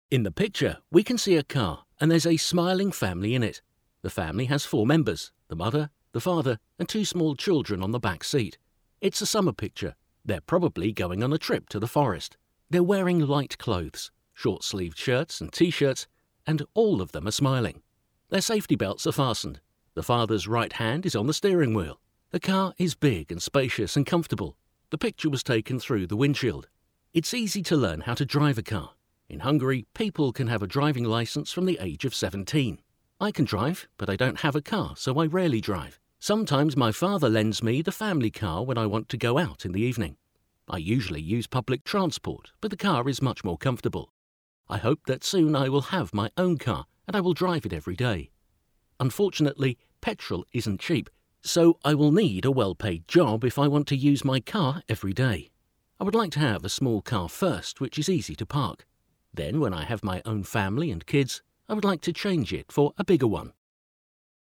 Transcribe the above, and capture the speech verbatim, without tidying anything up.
In the picture, we can see a car and there's a smiling family in it. The family has four members, the mother, the father and two small children on the back seat. It's a summer picture. They're probably going on a trip to the forest. They're wearing light clothes, short-sleeved shirts and t-shirts, and all of them are smiling. Their safety belts are fastened. The father's right hand is on the steering wheel. The car is big and spacious and comfortable. The picture was taken through the windshield. It's easy to learn how to drive a car. In Hungary, people can have a driving license from the age of seventeen. I can drive, but I don't have a car, so I rarely drive. Sometimes my father lends me the family car when I want to go out in the evening. I usually use public transport, but the car is much more comfortable. I hope that soon I will have my own car and I will drive it every day. Unfortunately, petrol isn't cheap, so I will need a well-paid job if I want to use my car every day. I would like to have a small car first, which is easy to park. Then, when I have my own family and kids, I would like to change it for a bigger one.